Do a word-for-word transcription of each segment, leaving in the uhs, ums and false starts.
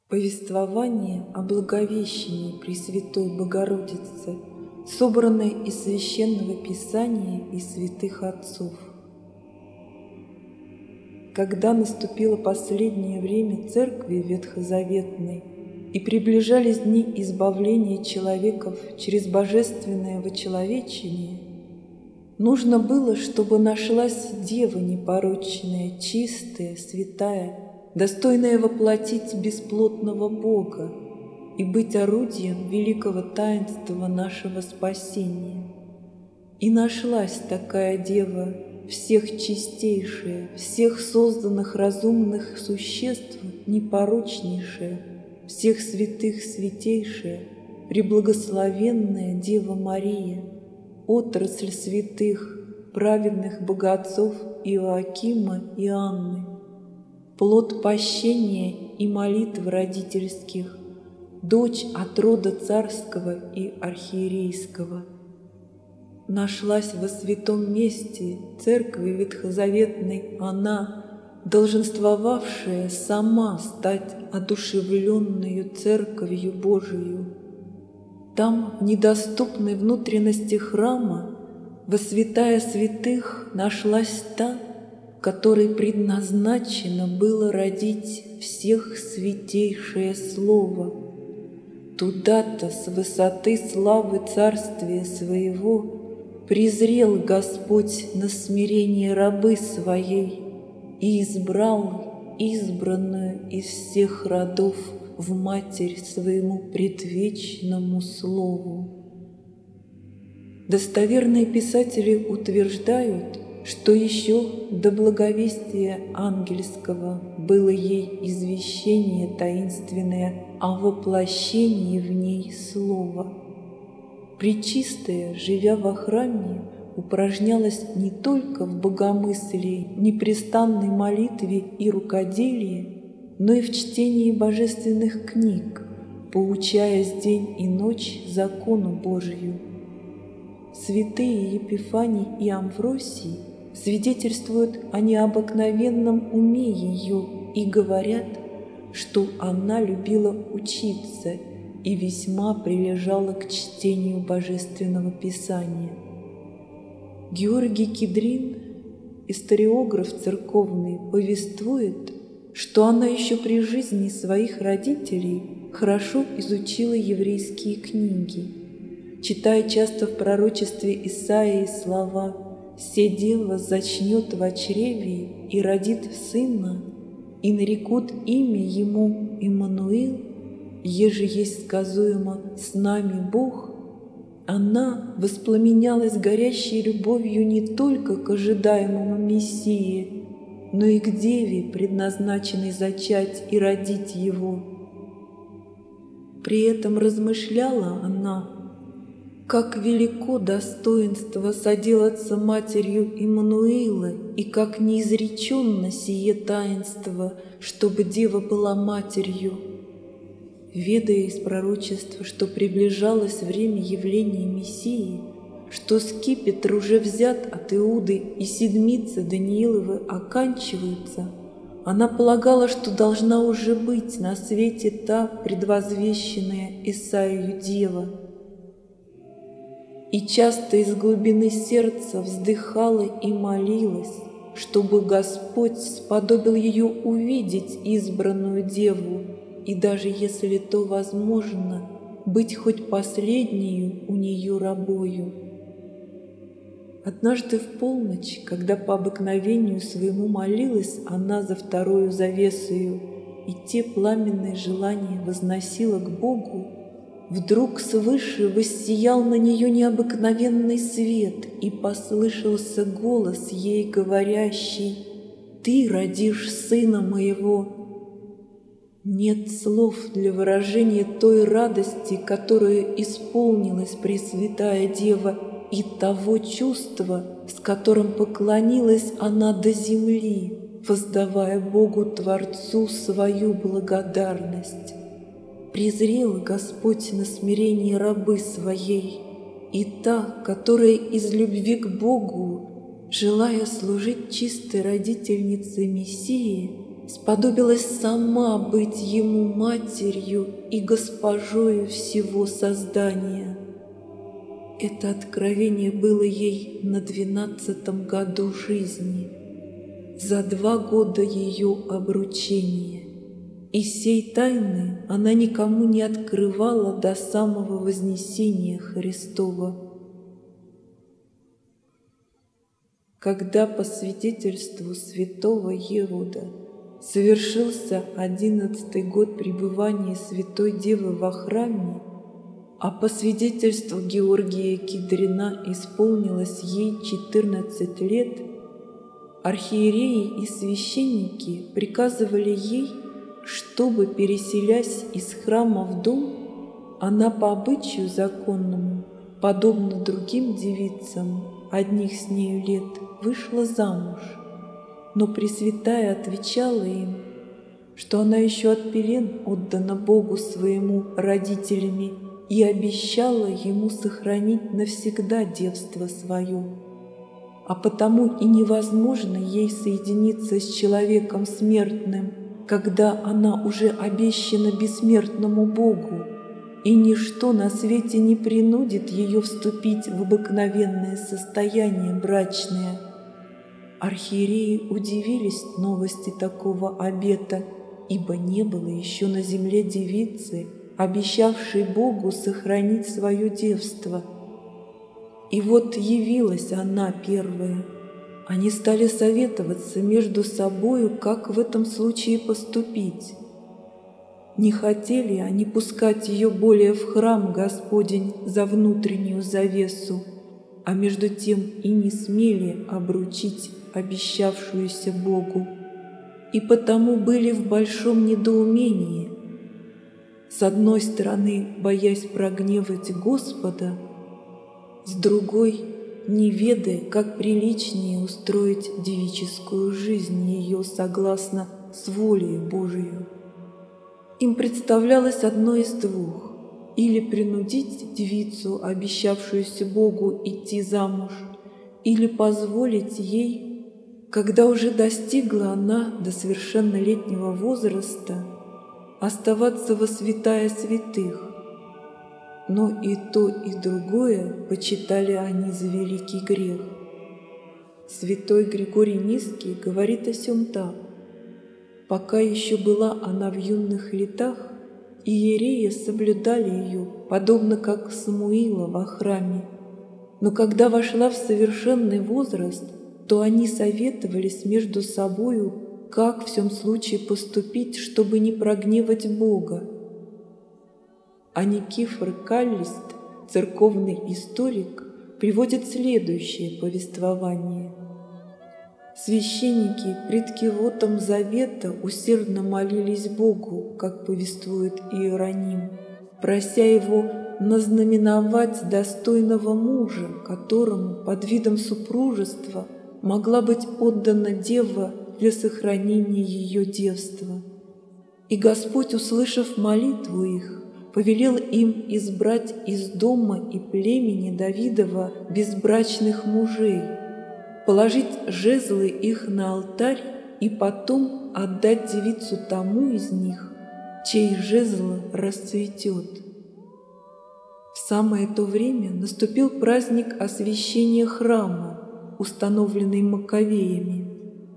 Повествование о Благовещении Пресвятой Богородицы, собранное из Священного Писания и святых отцов. Когда наступило последнее время Церкви Ветхозаветной и приближались дни избавления человеков через божественное вочеловечение, нужно было, чтобы нашлась Дева непорочная, чистая, святая, достойная воплотить бесплотного Бога и быть орудием великого таинства нашего спасения. И нашлась такая Дева, всех чистейшая, всех созданных разумных существ непорочнейшая, всех святых святейшая, преблагословенная Дева Мария, отрасль святых, праведных богоотцов Иоакима и Анны, плод пощения и молитв родительских, дочь от рода царского и архиерейского. Нашлась во святом месте Церкви Ветхозаветной она, долженствовавшая сама стать одушевленную Церковью Божию. Там, в недоступной внутренности храма, во святая святых нашлась та, которой предназначено было родить всех святейшее Слово. Туда-то с высоты славы царствия своего презрел Господь на смирение рабы своей и избрал избранную из всех родов в Матерь своему предвечному Слову. Достоверные писатели утверждают, что еще до благовестия ангельского было ей извещение таинственное о воплощении в ней Слова. Пречистая, живя во храме, упражнялась не только в богомыслии, непрестанной молитве и рукоделии, но и в чтении божественных книг, поучаясь день и ночь закону Божию. Святые Епифаний и Амвросий свидетельствуют о необыкновенном уме ее и говорят, что она любила учиться и весьма прилежала к чтению Божественного Писания. Георгий Кедрин, историограф церковный, повествует, что она еще при жизни своих родителей хорошо изучила еврейские книги, читая часто в пророчестве Исаии слова «Се дева зачнет в чреве и родит сына, и нарекут имя ему Иммануил, еже есть сказуемо с нами Бог», она воспламенялась горящей любовью не только к ожидаемому Мессии, но и к Деве, предназначенной зачать и родить его. При этом размышляла она, как велико достоинство соделаться матерью Иммануила, и как неизреченно сие таинство, чтобы Дева была матерью. Ведая из пророчества, что приближалось время явления Мессии, что скипетр уже взят от Иуды и седмицы Данииловы оканчиваются, она полагала, что должна уже быть на свете та предвозвещенная Исаию Дева. И часто из глубины сердца вздыхала и молилась, чтобы Господь сподобил ее увидеть избранную Деву, и даже если то возможно, быть хоть последнею у нее рабою. Однажды в полночь, когда по обыкновению своему молилась она за вторую завесою, и те пламенные желания возносила к Богу, вдруг свыше воссиял на нее необыкновенный свет, и послышался голос ей говорящий: «Ты родишь сына моего». Нет слов для выражения той радости, которую исполнилась Пресвятая Дева, и того чувства, с которым поклонилась она до земли, воздавая Богу Творцу свою благодарность. Презрел Господь на смирение рабы своей, и та, которая из любви к Богу, желая служить чистой родительнице Мессии, сподобилась сама быть ему матерью и госпожою всего создания. Это откровение было ей на двенадцатом году жизни, за два года ее обручения, и сей тайны она никому не открывала до самого вознесения Христова. Когда по свидетельству святого Ерода совершился одиннадцатый год пребывания Святой Девы во храме, а по свидетельству Георгия Кидрина исполнилось ей четырнадцать лет, архиереи и священники приказывали ей, чтобы, переселясь из храма в дом, она по обычаю законному, подобно другим девицам, одних с нею лет, вышла замуж. Но Пресвятая отвечала им, что она еще от пелен отдана Богу своему родителями и обещала ему сохранить навсегда девство свое, а потому и невозможно ей соединиться с человеком смертным, когда она уже обещана бессмертному Богу, и ничто на свете не принудит ее вступить в обыкновенное состояние брачное. Архиереи удивились новости такого обета, ибо не было еще на земле девицы, обещавшей Богу сохранить свое девство. И вот явилась она первая. Они стали советоваться между собою, как в этом случае поступить. Не хотели они пускать ее более в храм Господень за внутреннюю завесу, а между тем и не смели обручить обещавшуюся Богу, и потому были в большом недоумении. С одной стороны, боясь прогневать Господа, с другой, не ведая, как приличнее устроить девическую жизнь ее согласно с волей Божией. Им представлялось одно из двух: или принудить девицу, обещавшуюся Богу, идти замуж, или позволить ей, когда уже достигла она до совершеннолетнего возраста, оставаться во святая святых. Но и то, и другое почитали они за великий грех. Святой Григорий Низкий говорит о сем так: пока еще была она в юных летах, иереи соблюдали ее, подобно как Самуила во храме. Но когда вошла в совершенный возраст, то они советовались между собою, как в сем случае поступить, чтобы не прогневать Бога. А Никифор Каллист, церковный историк, приводит следующее повествование. Священники пред кивотом завета усердно молились Богу, как повествует Иероним, прося его назнаменовать достойного мужа, которому под видом супружества могла быть отдана дева для сохранения ее девства. И Господь, услышав молитву их, повелел им избрать из дома и племени Давидова безбрачных мужей, положить жезлы их на алтарь и потом отдать девицу тому из них, чей жезл расцветет. В самое то время наступил праздник освящения храма, установленный Маковеями.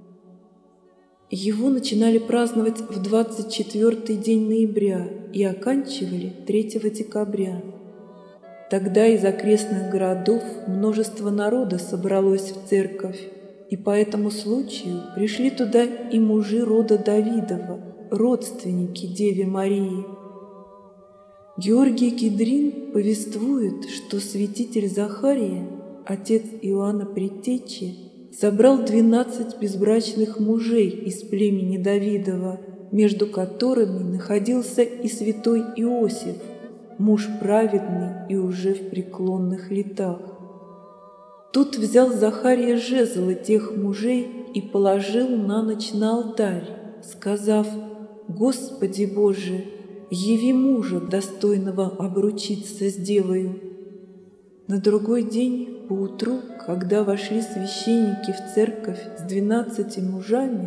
Его начинали праздновать в двадцать четвёртый день ноября и оканчивали третьего декабря. Тогда из окрестных городов множество народа собралось в церковь, и по этому случаю пришли туда и мужи рода Давидова, родственники Деве Марии. Георгий Кидрин повествует, что святитель Захария, отец Иоанна Предтечи, собрал двенадцать безбрачных мужей из племени Давидова, между которыми находился и святой Иосиф, муж праведный и уже в преклонных летах. Тут взял Захария жезлы тех мужей и положил на ночь на алтарь, сказав: «Господи Боже, яви мужа, достойного обручиться с девою». На другой день поутру, когда вошли священники в церковь с двенадцати мужами,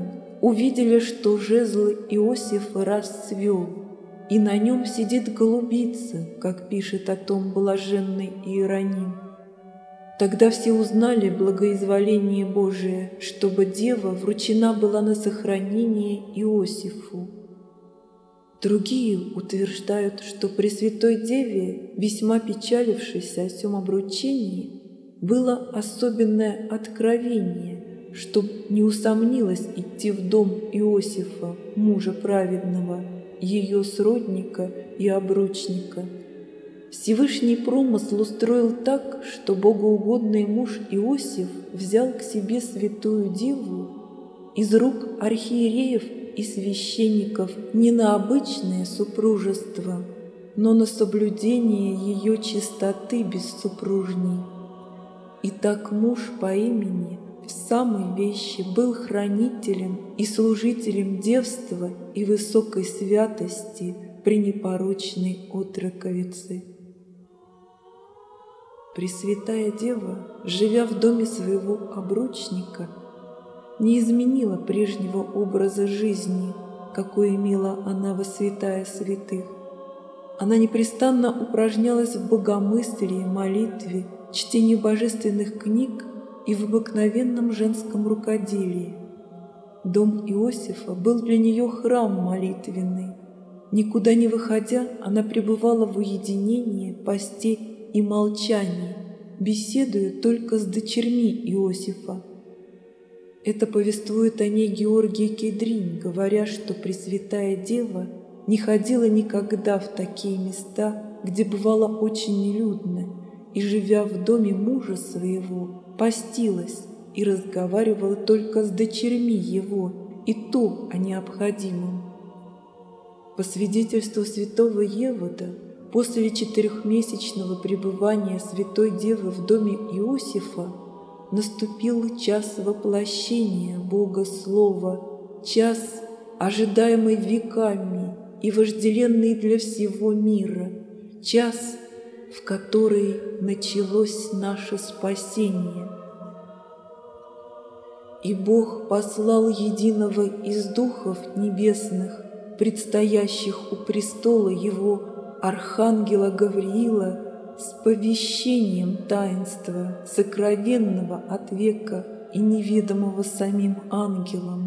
увидели, что жезл Иосифа расцвел, и на нем сидит голубица, как пишет о том блаженный Иероним. Тогда все узнали благоизволение Божие, чтобы дева вручена была на сохранение Иосифу. Другие утверждают, что Пресвятой Деве, весьма печалившейся о сем обручении, было особенное откровение, чтоб не усомнилась идти в дом Иосифа, мужа праведного, ее сродника и обручника. Всевышний промысл устроил так, что богоугодный муж Иосиф взял к себе святую деву из рук архиереев и священников не на обычное супружество, но на соблюдение ее чистоты бессупружней. И так муж по имени в самой вещи был хранителем и служителем девства и высокой святости пренепорочной отроковицы. Пресвятая Дева, живя в доме своего обручника, не изменила прежнего образа жизни, какой имела она во святая святых. Она непрестанно упражнялась в богомыслии, молитве, чтении божественных книг и в обыкновенном женском рукоделии. Дом Иосифа был для нее храм молитвенный. Никуда не выходя, она пребывала в уединении, посте и молчании, беседуя только с дочерьми Иосифа. Это повествует о ней Георгий Кедрин, говоря, что Пресвятая Дева не ходила никогда в такие места, где бывало очень нелюдно, и, живя в доме мужа своего, постилась и разговаривала только с дочерьми его, и то о необходимом. По свидетельству святого Евода, после четырехмесячного пребывания Святой Девы в доме Иосифа наступил час воплощения Бога Слова, час, ожидаемый веками и вожделенный для всего мира, час, в который началось наше спасение. И Бог послал единого из духов небесных, предстоящих у престола Его, Архангела Гавриила, с повещением таинства, сокровенного от века и неведомого самим ангелам.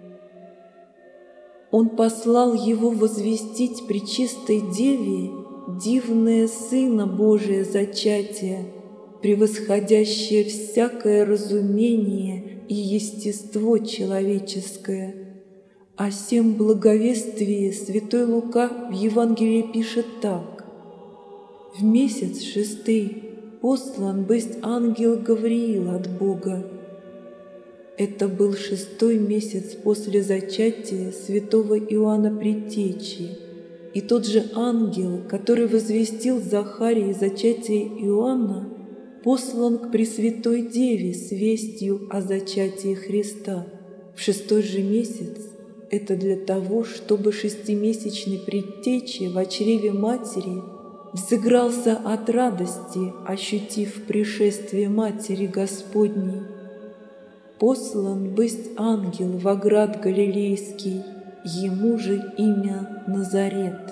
Он послал его возвестить пречистой Деве дивное Сына Божие зачатие, превосходящее всякое разумение и естество человеческое. О сем благовествии святой Лука в Евангелии пишет так: «В месяц шестый послан бысть ангел Гавриил от Бога». Это был шестой месяц после зачатия святого Иоанна Предтечи, и тот же ангел, который возвестил Захарии зачатие Иоанна, послан к Пресвятой Деве с вестью о зачатии Христа в шестой же месяц. Это для того, чтобы шестимесячный Предтече в чреве матери взыгрался от радости, ощутив пришествие Матери Господней. Послан бысть ангел во град Галилейский, ему же имя Назарет.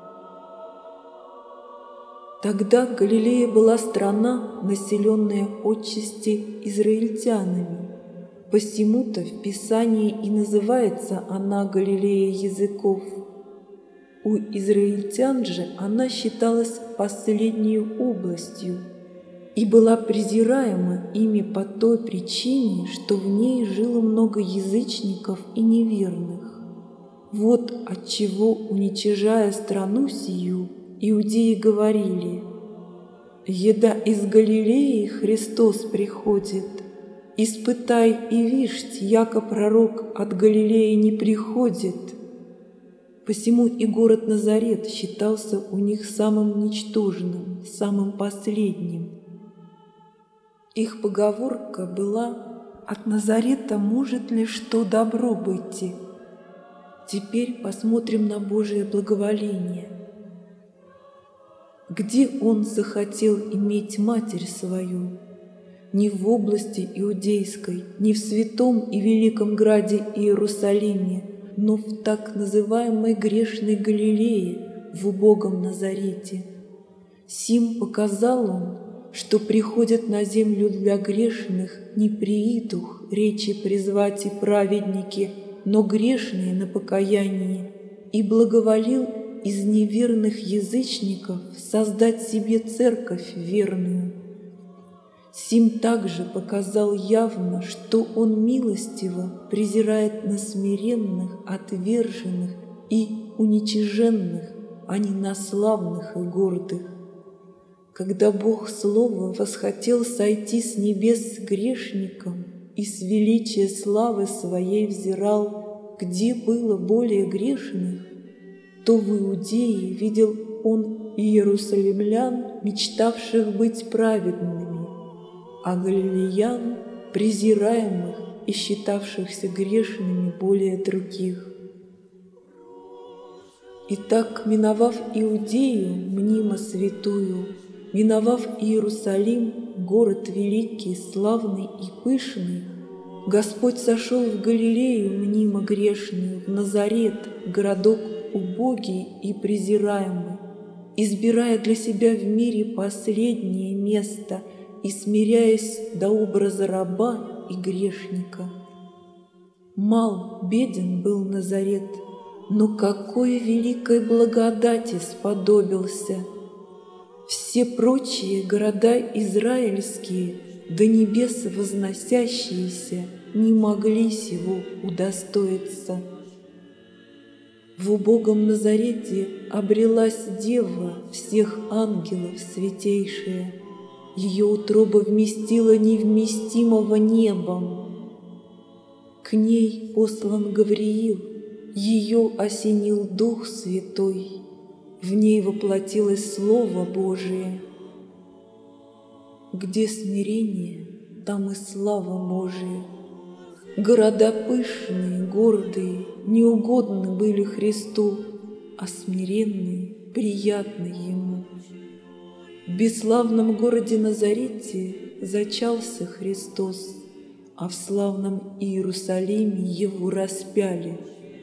Тогда Галилея была страна, населенная отчасти израильтянами. Посему-то в Писании и называется она Галилея языков. У израильтян же она считалась последней областью и была презираема ими по той причине, что в ней жило много язычников и неверных. Вот отчего, уничижая страну сию, иудеи говорили: «Еда из Галилеи Христос приходит. Испытай и вишь, яко пророк от Галилеи не приходит». Посему и город Назарет считался у них самым ничтожным, самым последним. Их поговорка была: «От Назарета может ли что добро быть?» Теперь посмотрим на Божие благоволение. Где Он захотел иметь Матерь свою? ни в области иудейской, ни в святом и великом граде Иерусалиме, но в так называемой грешной Галилее, в убогом Назарете. Сим показал он, что приходят на землю для грешных не приидух речи призвать и праведники, но грешные на покаяние, и благоволил из неверных язычников создать себе церковь верную. Сим также показал явно, что он милостиво презирает на смиренных, отверженных и уничиженных, а не на славных и гордых. Когда Бог Слова восхотел сойти с небес с грешником и с величия славы Своей взирал, где было более грешных, то в Иудее видел Он иерусалимлян, мечтавших быть праведными, а галилеян, презираемых и считавшихся грешными более других. Итак, миновав Иудею, мнимо святую, миновав Иерусалим, город великий, славный и пышный, Господь сошел в Галилею, мнимо грешную, в Назарет, городок убогий и презираемый, избирая для себя в мире последнее место и смиряясь до образа раба и грешника. Мал, беден был Назарет, но какой великой благодати сподобился! Все прочие города израильские, до небес возносящиеся, не могли сего удостоиться. В убогом Назарете обрелась Дева всех ангелов святейшая, ее утроба вместила невместимого небом. К ней послан Гавриил, ее осенил Дух Святой, в ней воплотилось Слово Божие. Где смирение, там и слава Божия. Города пышные, гордые, неугодны были Христу, а смиренные, приятны Ему. В бесславном городе Назарете зачался Христос, а в славном Иерусалиме Его распяли.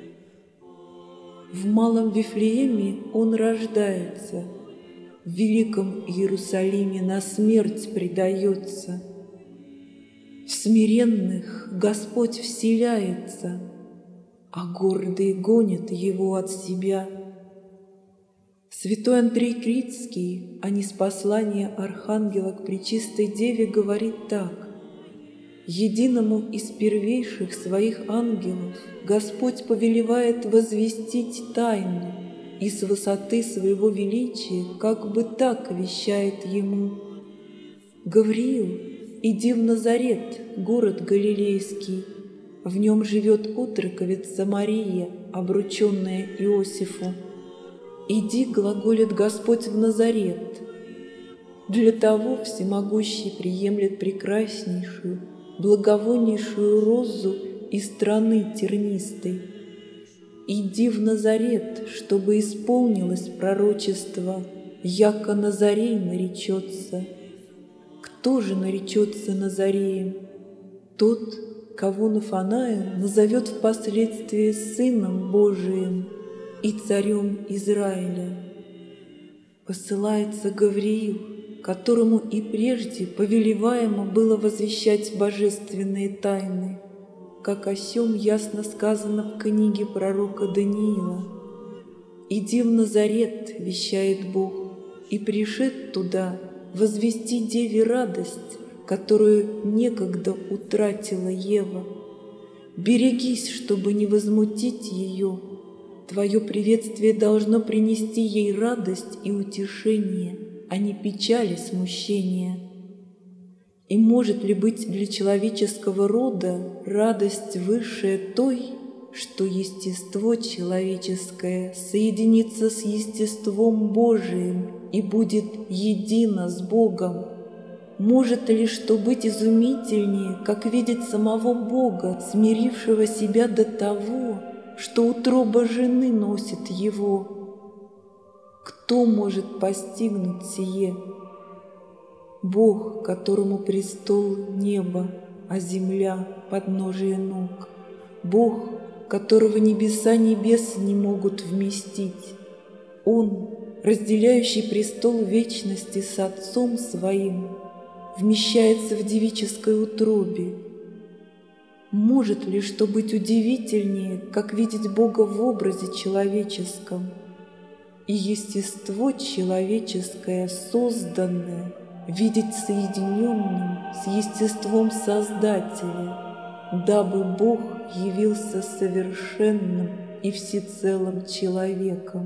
В малом Вифлееме Он рождается, в великом Иерусалиме на смерть предается. В смиренных Господь вселяется, а гордые гонят Его от себя. Святой Андрей Критский, а не с послания Архангела к Пречистой Деве, говорит так: «Единому из первейших своих ангелов Господь повелевает возвестить тайну, и с высоты своего величия как бы так вещает ему: Гавриил, иди в Назарет, город галилейский, в нем живет отроковица Мария, обрученная Иосифу. Иди, глаголит Господь, в Назарет. Для того всемогущий приемлет прекраснейшую, благовоннейшую розу из страны тернистой. Иди в Назарет, чтобы исполнилось пророчество, яко Назарей наречется. Кто же наречется Назареем? Тот, кого Нафанаил назовет впоследствии Сыном Божиим и Царем Израиля. Посылается Гавриил, которому и прежде повелеваемо было возвещать божественные тайны, как о сем ясно сказано в книге пророка Даниила. «Иди в Назарет, — вещает Бог, — и пришед туда возвести Деве радость, которую некогда утратила Ева. Берегись, чтобы не возмутить ее. Твое приветствие должно принести ей радость и утешение, а не печаль и смущение. И может ли быть для человеческого рода радость высшая той, что естество человеческое соединится с естеством Божиим и будет едино с Богом? Может ли что быть изумительнее, как видеть самого Бога, смирившего себя до того, что утроба жены носит его? Кто может постигнуть сие? Бог, которому престол небо, а земля — подножие ног. Бог, которого небеса небес не могут вместить. Он, разделяющий престол вечности с Отцом Своим, вмещается в девической утробе. Может ли что быть удивительнее, как видеть Бога в образе человеческом? И естество человеческое, созданное, видеть соединенным с естеством Создателя, дабы Бог явился совершенным и всецелым человеком.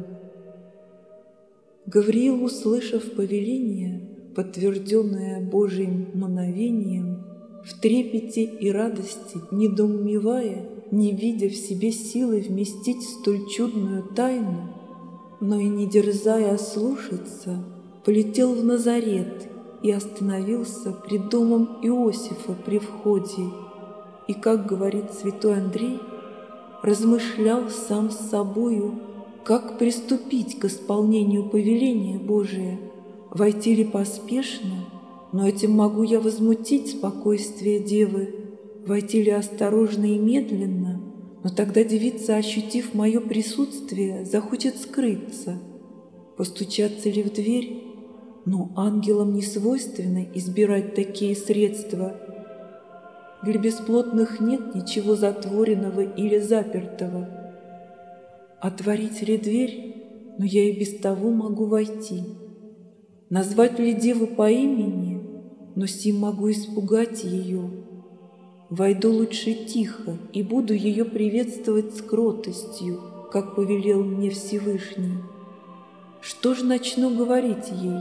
Гавриил, услышав повеление, подтвержденное Божьим мановением, в трепете и радости, недоумевая, не видя в себе силы вместить столь чудную тайну, но и не дерзая ослушаться, полетел в Назарет и остановился пред домом Иосифа при входе, и, как говорит святой Андрей, размышлял сам с собою, как приступить к исполнению повеления Божия, войти ли поспешно, но этим могу я возмутить спокойствие девы, войти ли осторожно и медленно, но тогда девица, ощутив мое присутствие, захочет скрыться, постучаться ли в дверь, но ангелам не свойственно избирать такие средства. Для бесплотных нет ничего затворенного или запертого. Отворить ли дверь, но я и без того могу войти. Назвать ли деву по имени, но сим могу испугать ее. Войду лучше тихо и буду ее приветствовать с кротостью, как повелел мне Всевышний. Что ж начну говорить ей?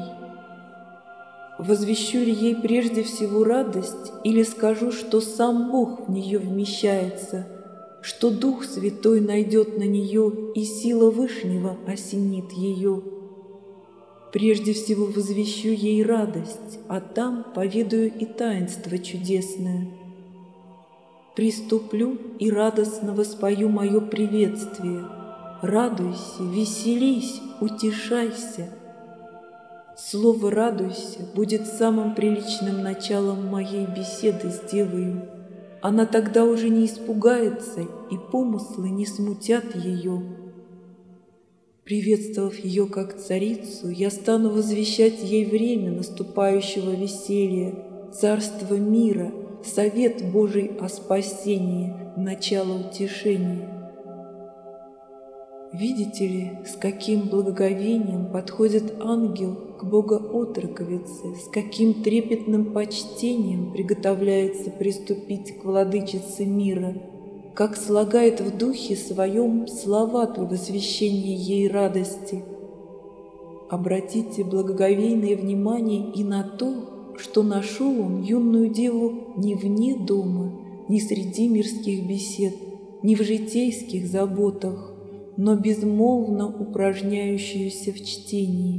Возвещу ли ей прежде всего радость или скажу, что сам Бог в нее вмещается, что Дух Святой найдет на нее и сила Вышнего осенит ее? Прежде всего возвещу ей радость, а там поведаю и таинство чудесное. Приступлю и радостно воспою мое приветствие. Радуйся, веселись, утешайся. Слово «радуйся» будет самым приличным началом моей беседы с девою. Она тогда уже не испугается, и помыслы не смутят ее. Приветствовав ее как царицу, я стану возвещать ей время наступающего веселья, царство мира, совет Божий о спасении, начало утешения. Видите ли, с каким благоговением подходит ангел к Богоотроковице, с каким трепетным почтением приготовляется приступить к владычице мира, как слагает в духе своем слова для возвещения ей радости. Обратите благоговейное внимание и на то, что нашел он юную деву не вне дома, не среди мирских бесед, не в житейских заботах, но безмолвно упражняющуюся в чтении.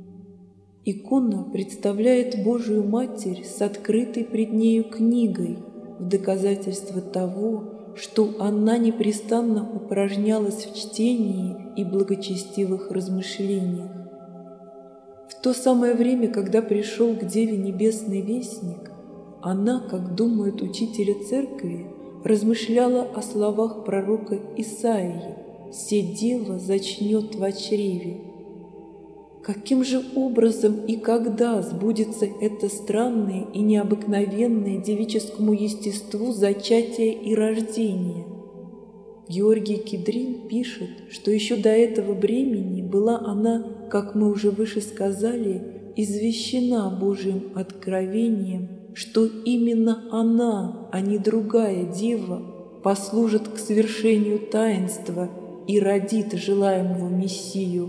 Икона представляет Божию Матерь с открытой пред нею книгой в доказательство того, что она непрестанно упражнялась в чтении и благочестивых размышлениях. В то самое время, когда пришел к Деве Небесный Вестник, она, как думают учители церкви, размышляла о словах пророка Исаии: «Се дева зачнет во чреве». Каким же образом и когда сбудется это странное и необыкновенное девическому естеству зачатие и рождение? Георгий Кидрин пишет, что еще до этого времени была она, как мы уже выше сказали, извещена Божьим откровением, что именно она, а не другая дева, послужит к свершению таинства и родит желаемого Мессию.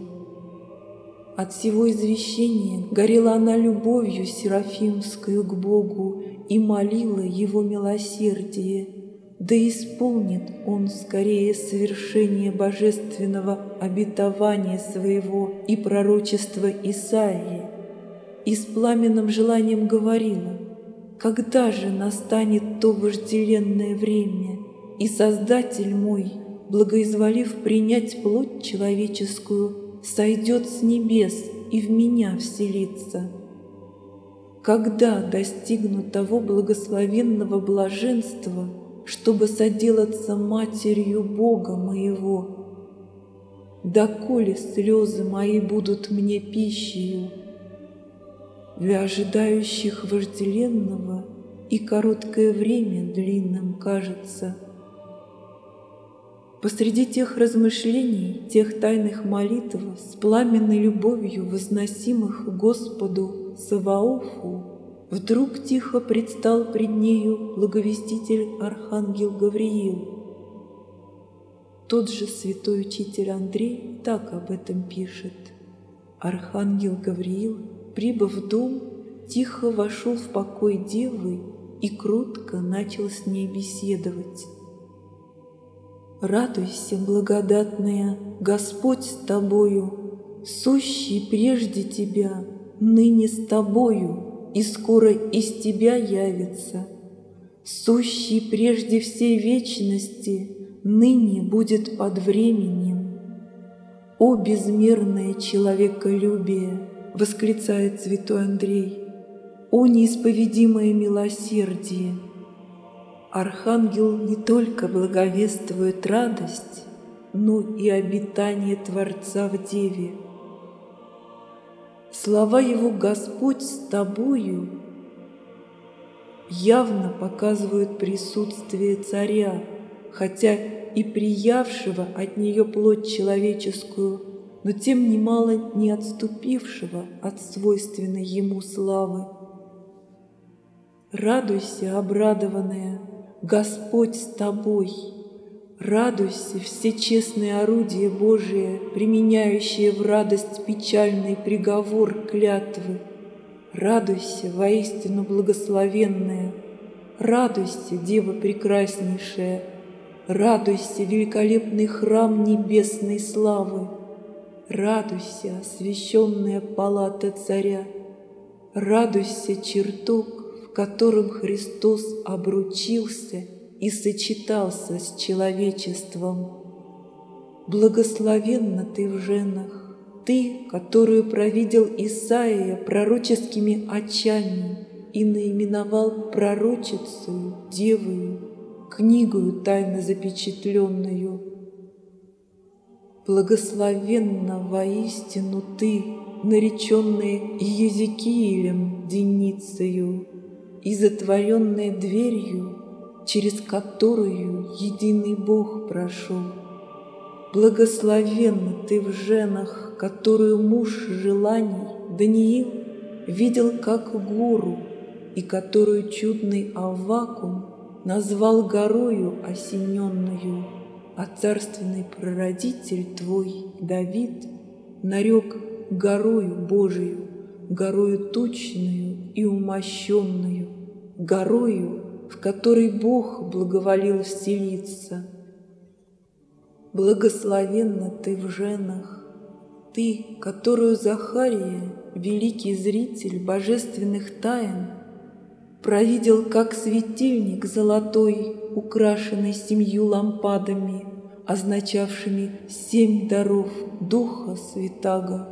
От всего извещения горела она любовью серафимскую к Богу и молила Его милосердие, да исполнит Он скорее совершение божественного обетования своего и пророчества Исаии, и с пламенным желанием говорила: «Когда же настанет то вожделенное время, и Создатель мой, благоизволив принять плоть человеческую, сойдет с небес и в меня вселится? Когда достигну того благословенного блаженства, чтобы соделаться матерью Бога моего? Доколе слезы мои будут мне пищею? Для ожидающих вожделенного и короткое время длинным кажется. Посреди тех размышлений, тех тайных молитв, с пламенной любовью возносимых Господу Саваофу, вдруг тихо предстал пред нею благовеститель Архангел Гавриил. Тот же святой учитель Андрей так об этом пишет. Архангел Гавриил, прибыв в дом, тихо вошел в покой девы и кротко начал с ней беседовать. «Радуйся, благодатная, Господь с тобою, сущий прежде тебя, ныне с тобою, и скоро из тебя явится. Сущий прежде всей вечности, ныне будет под временем. О безмерное человеколюбие!» — восклицает святой Андрей. «О неисповедимое милосердие!» Архангел не только благовествует радость, но и обитание Творца в Деве. Слова его «Господь с тобою» явно показывают присутствие Царя, хотя и приявшего от нее плоть человеческую, но тем немало не отступившего от свойственной ему славы. «Радуйся, обрадованная, Господь с тобой! Радуйся, всечестное орудие Божие, применяющее в радость печальный приговор клятвы! Радуйся, воистину благословенная! Радуйся, Дева прекраснейшая! Радуйся, великолепный храм небесной славы! Радуйся, освященная палата Царя! Радуйся, чертог, в котором Христос обручился и сочетался с человечеством. Благословенна ты в женах, ты, которую провидел Исаия пророческими очами и наименовал пророчицею, девою, книгою тайно запечатленную. Благословенна воистину ты, нареченная Иезекиилем деницею и затворенная дверью, через которую единый Бог прошел. Благословенна ты в женах, которую муж желаний Даниил видел как гору, и которую чудный Аввакум назвал горою осененную, а царственный прародитель твой, Давид, нарек горою Божию, горою тучную и умощенную, горою, в которой Бог благоволил вселиться. Благословенна ты в женах, ты, которую Захария, великий зритель божественных тайн, провидел как светильник золотой, украшенный семью лампадами, означавшими семь даров Духа Святаго.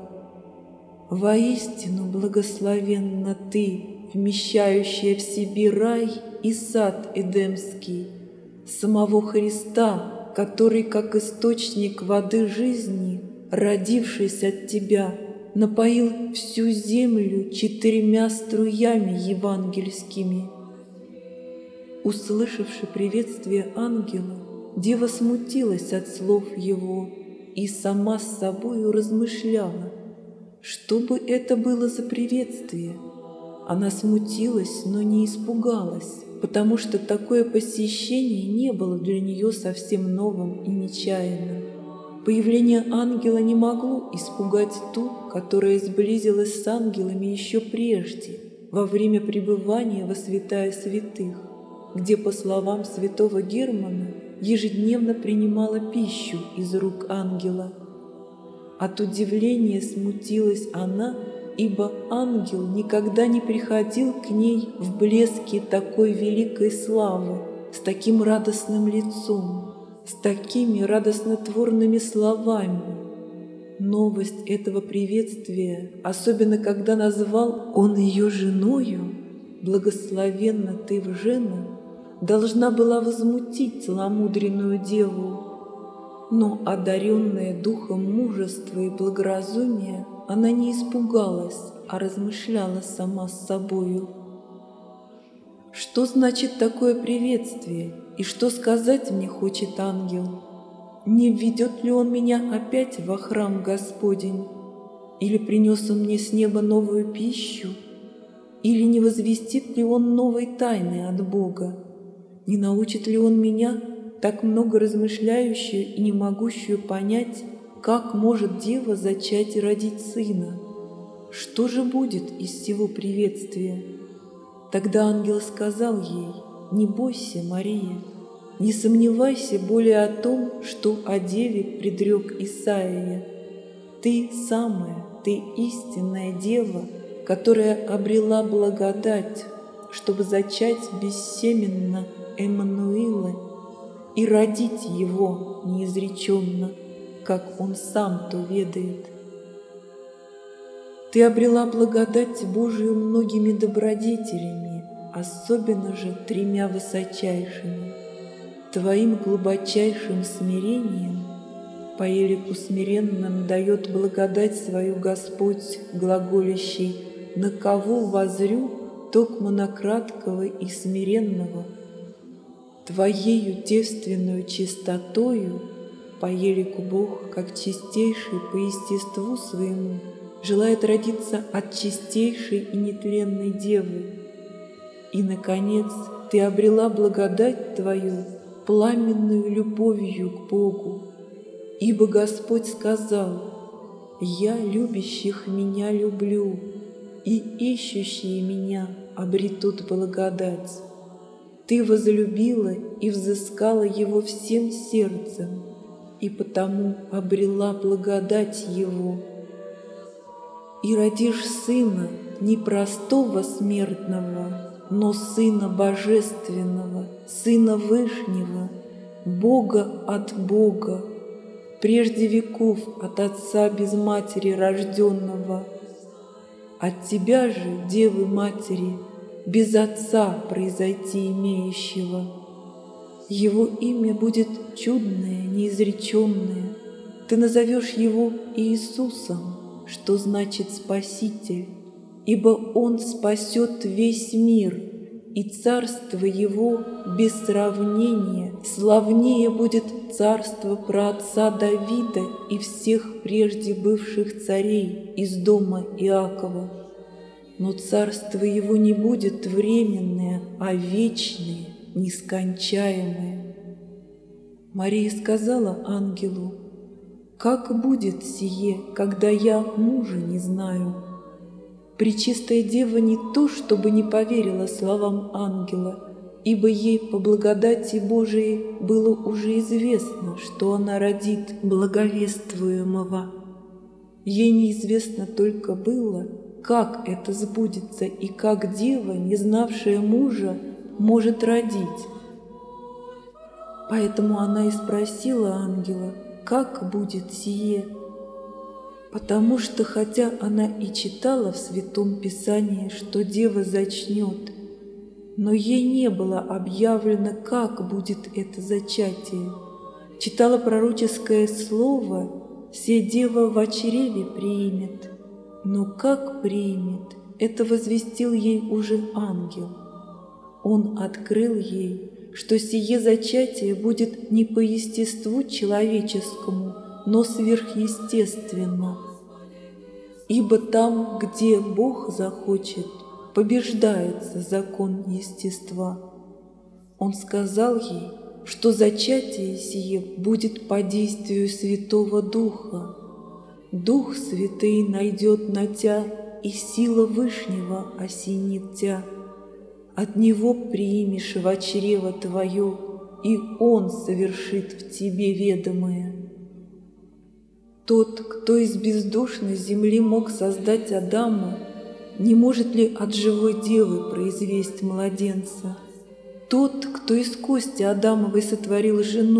Воистину благословенна ты, вмещающая в себе рай и сад Эдемский, самого Христа, который, как источник воды жизни, родившись от тебя, напоил всю землю четырьмя струями евангельскими. Услышавши приветствие ангела, дева смутилась от слов его и сама с собою размышляла, что бы это было за приветствие. Она смутилась, но не испугалась, потому что такое посещение не было для нее совсем новым и нечаянным. Появление ангела не могло испугать ту, которая сблизилась с ангелами еще прежде, во время пребывания во святая святых, где, по словам святого Германа, ежедневно принимала пищу из рук ангела. От удивления смутилась она, ибо ангел никогда не приходил к ней в блеске такой великой славы, с таким радостным лицом, с такими радостнотворными словами. Новость этого приветствия, особенно когда назвал он ее женою, благословенна ты в жены, должна была возмутить целомудренную деву. Но, одаренная духом мужества и благоразумия, она не испугалась, а размышляла сама с собою. Что значит такое приветствие, и что сказать мне хочет ангел? Не введет ли он меня опять во храм Господень? Или принес он мне с неба новую пищу? Или не возвестит ли он новой тайны от Бога? Не научит ли он меня, так много размышляющую и не могущую понять, как может дева зачать и родить сына? Что же будет из всего приветствия? Тогда ангел сказал ей: «Не бойся, Мария, не сомневайся более о том, что о деве предрек Исаия. Ты самая, ты истинная дева, которая обрела благодать, чтобы зачать бессеменно Эммануила и родить его неизреченно, как он сам то ведает. Ты обрела благодать Божию многими добродетелями, особенно же тремя высочайшими. Твоим глубочайшим смирением по елику смиренным дает благодать свою Господь, глаголящий: «На кого возрю, токмо на краткого и смиренного». Твоею девственную чистотою по елику Бог, как чистейший по естеству своему, желает родиться от чистейшей и нетленной девы. И, наконец, ты обрела благодать твою пламенную любовью к Богу, ибо Господь сказал: «Я любящих меня люблю, и ищущие меня обретут благодать». Ты возлюбила и взыскала его всем сердцем, и потому обрела благодать его. И родишь сына не простого смертного, но Сына Божественного, Сына Вышнего, Бога от Бога, прежде веков от Отца без матери рожденного. От тебя же, Девы Матери, без Отца произойти имеющего. Его имя будет чудное, неизреченное. Ты назовешь его Иисусом, что значит Спаситель, ибо Он спасет весь мир, и царство Его без сравнения славнее будет царство праотца Давида и всех прежде бывших царей из дома Иакова. Но царство Его не будет временное, а вечное, нескончаемое. Мария сказала ангелу: «Как будет сие, когда я мужа не знаю?» Пречистая Дева не то, чтобы не поверила словам ангела, ибо ей по благодати Божией было уже известно, что она родит благовествуемого. Ей неизвестно только было, как это сбудется и как дева, не знавшая мужа, может родить. Поэтому она и спросила ангела: «Как будет сие?» Потому что, хотя она и читала в Святом Писании, что дева зачнет, но ей не было объявлено, как будет это зачатие. Читала пророческое слово: «Се дева во чреве примет». Но как примет, это возвестил ей уже ангел. Он открыл ей, что сие зачатие будет не по естеству человеческому, но сверхъестественно. Ибо там, где Бог захочет, побеждается закон естества. Он сказал ей, что зачатие сие будет по действию Святого Духа. Дух Святый найдет на тя, и сила Вышнего осенит тя. От Него примешь во чрево твое, и Он совершит в тебе ведомое. Тот, кто из бездушной земли мог создать Адама, не может ли от живой девы произвесть младенца? Тот, кто из кости Адамовой сотворил жену,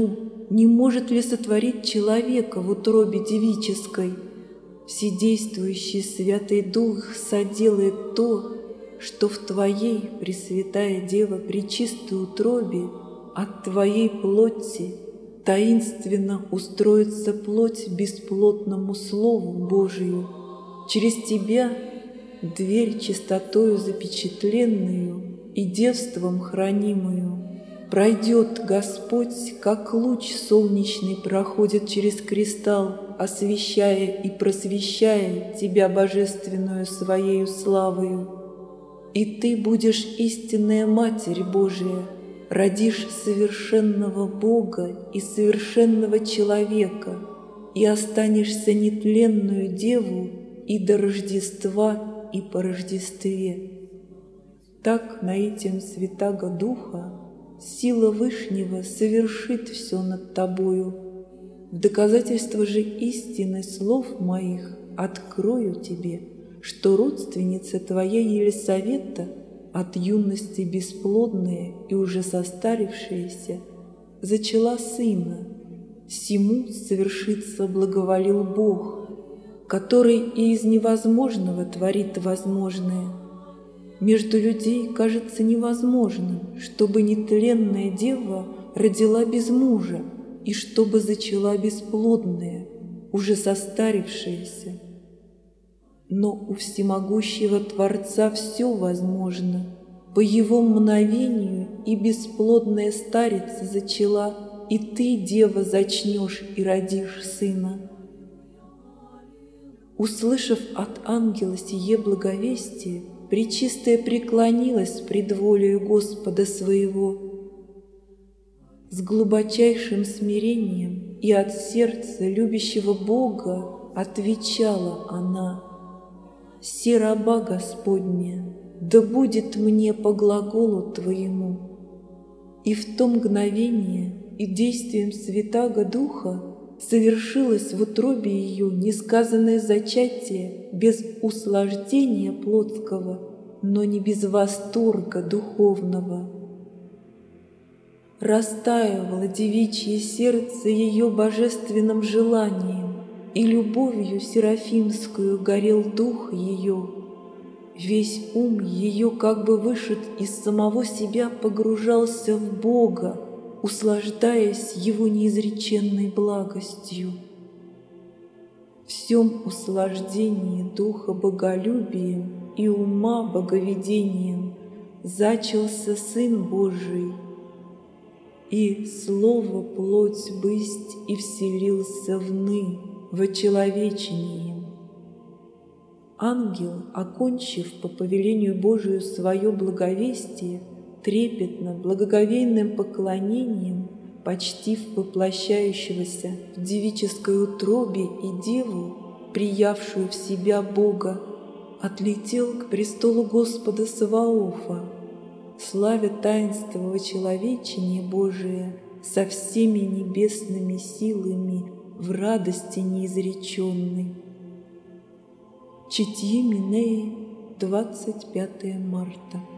не может ли сотворить человека в утробе девической? Вседействующий Святый Дух соделает то, что в Твоей, Пресвятая Дева, пречистой утробе от Твоей плоти таинственно устроится плоть бесплотному Слову Божию. Через Тебя дверь чистотою запечатленную и девством хранимую пройдет Господь, как луч солнечный проходит через кристалл, освещая и просвещая Тебя божественную Своею славою. И Ты будешь истинная Матерь Божия, родишь совершенного Бога и совершенного человека, и останешься нетленную Деву и до Рождества, и по Рождестве. Так наитием Святаго Духа сила Вышнего совершит все над тобою. В доказательство же истины слов моих открою тебе, что родственница твоя Елисавета, от юности бесплодная и уже состарившаяся, зачала сына. Сему совершится благоволил Бог, который и из невозможного творит возможное. Между людей кажется невозможным, чтобы нетленная дева родила без мужа, и чтобы зачала бесплодная, уже состарившаяся. Но у всемогущего Творца все возможно. По Его мгновению и бесплодная старица зачала, и ты, дева, зачнешь и родишь сына. Услышав от ангела сие благовестие, Пречистая преклонилась пред волею Господа своего. С глубочайшим смирением и от сердца любящего Бога отвечала она: «Се раба Господня, да будет мне по глаголу Твоему». И в то мгновение и действием Святаго Духа совершилось в утробе ее несказанное зачатие без услаждения плотского, но не без восторга духовного. Растаивало девичье сердце ее божественным желанием, и любовью серафимскую горел дух ее. Весь ум ее, как бы вышед из самого себя, погружался в Бога, услаждаясь Его неизреченной благостью. В сем услаждении духа боголюбием и ума боговедением зачался Сын Божий, и Слово плоть бысть и вселился вны вочеловечением. Ангел, окончив по повелению Божию свое благовестие, трепетно, благоговейным поклонением, почтив воплощающегося в девической утробе и деву, приявшую в себя Бога, отлетел к престолу Господа Саваофа, славя таинство вочеловечения Божия со всеми небесными силами в радости неизреченной. Читье Минеи, двадцать пятое марта.